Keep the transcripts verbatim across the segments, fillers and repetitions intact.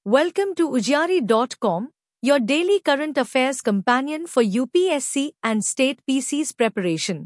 Welcome to Ujjari dot com, your daily current affairs companion for U P S C and state P C's preparation.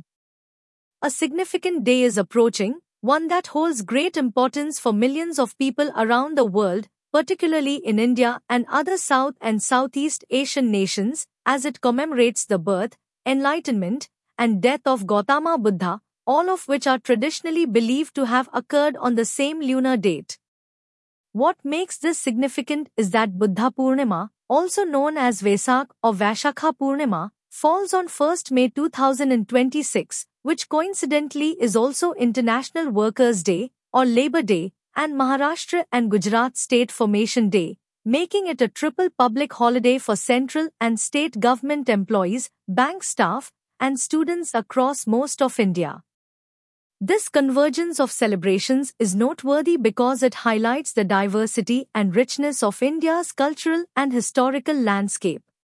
A significant day is approaching, one that holds great importance for millions of people around the world, particularly in India and other South and Southeast Asian nations, as it commemorates the birth, enlightenment, and death of Gautama Buddha, all of which are traditionally believed to have occurred on the same lunar date. What makes this significant is that Buddha Purnima, also known as Vesak or Vaishakha Purnima, falls on first May two thousand twenty-six, which coincidentally is also International Workers' Day or Labour Day and Maharashtra and Gujarat State Formation Day, making it a triple public holiday for central and state government employees, bank staff, and students across most of India. This convergence of celebrations is noteworthy because it highlights the diversity and richness of India's cultural and historical landscape.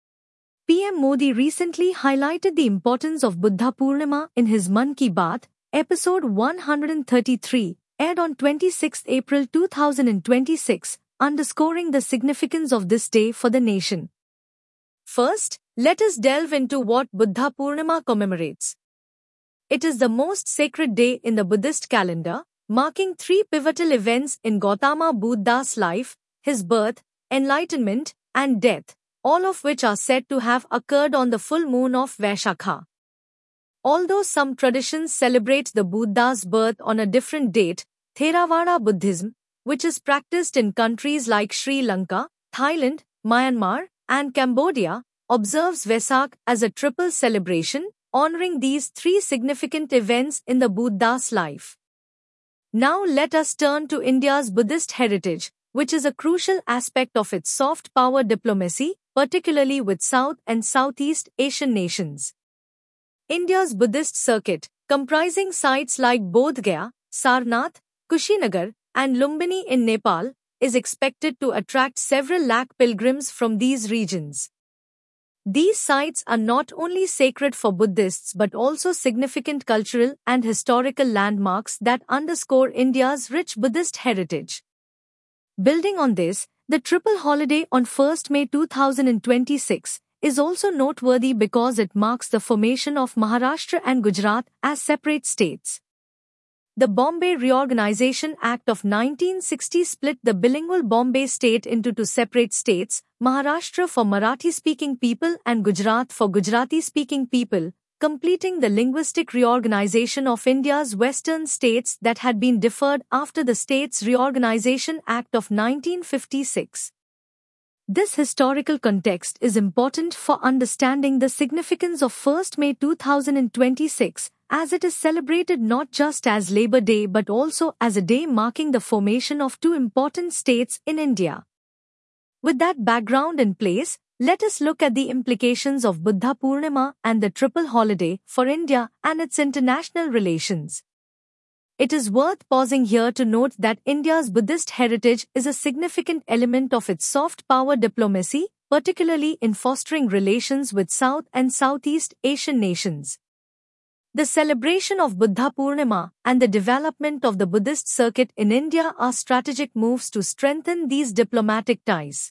P M Modi recently highlighted the importance of Buddha Purnima in his Mann Ki Baat, episode one hundred thirty-three, aired on twenty-sixth April two thousand twenty-six, underscoring the significance of this day for the nation. First, let us delve into what Buddha Purnima commemorates. It is the most sacred day in the Buddhist calendar, marking three pivotal events in Gautama Buddha's life: his birth, enlightenment, and death, all of which are said to have occurred on the full moon of Vaishakha. Although some traditions celebrate the Buddha's birth on a different date, Theravada Buddhism, which is practiced in countries like Sri Lanka, Thailand, Myanmar, and Cambodia, observes Vesak as a triple celebration, honoring these three significant events in the Buddha's life. Now let us turn to India's Buddhist heritage, which is a crucial aspect of its soft power diplomacy, particularly with South and Southeast Asian nations. India's Buddhist circuit, comprising sites like Bodh Gaya, Sarnath, Kushinagar, and Lumbini in Nepal, is expected to attract several lakh pilgrims from these regions. These sites are not only sacred for Buddhists but also significant cultural and historical landmarks that underscore India's rich Buddhist heritage. Building on this, the triple holiday on first May two thousand twenty-six is also noteworthy because it marks the formation of Maharashtra and Gujarat as separate states. The Bombay Reorganization Act of nineteen sixty split the bilingual Bombay state into two separate states, Maharashtra for Marathi-speaking people and Gujarat for Gujarati-speaking people, completing the linguistic reorganization of India's western states that had been deferred after the States Reorganization Act of nineteen fifty-six. This historical context is important for understanding the significance of first May two thousand twenty-six, as it is celebrated not just as Labour Day but also as a day marking the formation of two important states in India. With that background in place, let us look at the implications of Buddha Purnima and the triple holiday for India and its international relations. It is worth pausing here to note that India's Buddhist heritage is a significant element of its soft power diplomacy, particularly in fostering relations with South and Southeast Asian nations. The celebration of Buddha Purnima and the development of the Buddhist circuit in India are strategic moves to strengthen these diplomatic ties.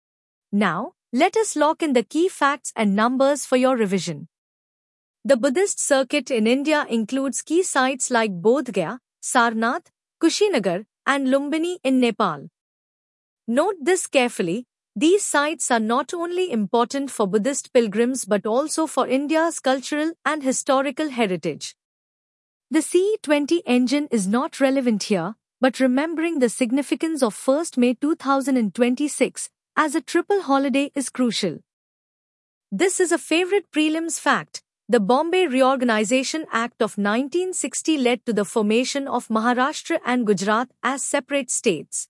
Now, let us lock in the key facts and numbers for your revision. The Buddhist circuit in India includes key sites like Bodh Gaya, Sarnath, Kushinagar, and Lumbini in Nepal. Note this carefully. These sites are not only important for Buddhist pilgrims but also for India's cultural and historical heritage. The C E twenty engine is not relevant here, but remembering the significance of first May two thousand twenty-six as a triple holiday is crucial. This is a favorite prelims fact. The Bombay Reorganization Act of nineteen sixty led to the formation of Maharashtra and Gujarat as separate states.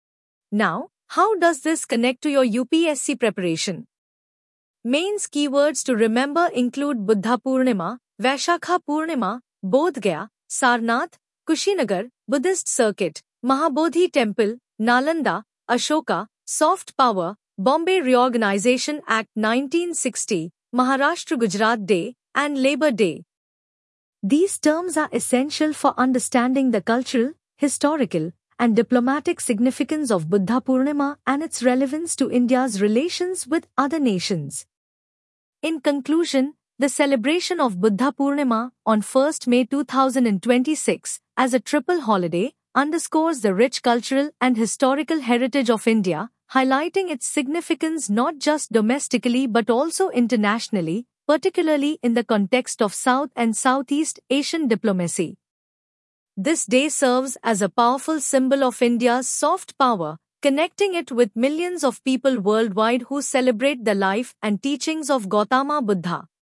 Now, how does this connect to your U P S C preparation? Mains keywords to remember include Buddha Purnima, Vaishakha Purnima, Bodh Gaya, Sarnath, Kushinagar, Buddhist Circuit, Mahabodhi Temple, Nalanda, Ashoka, Soft Power, Bombay Reorganization Act nineteen sixty, Maharashtra Gujarat Day, and Labour Day. These terms are essential for understanding the cultural, historical, and diplomatic significance of Buddha Purnima and its relevance to India's relations with other nations. In conclusion, the celebration of Buddha Purnima on first May two thousand twenty-six as a triple holiday underscores the rich cultural and historical heritage of India, highlighting its significance not just domestically but also internationally, particularly in the context of South and Southeast Asian diplomacy. This day serves as a powerful symbol of India's soft power, connecting it with millions of people worldwide who celebrate the life and teachings of Gautama Buddha.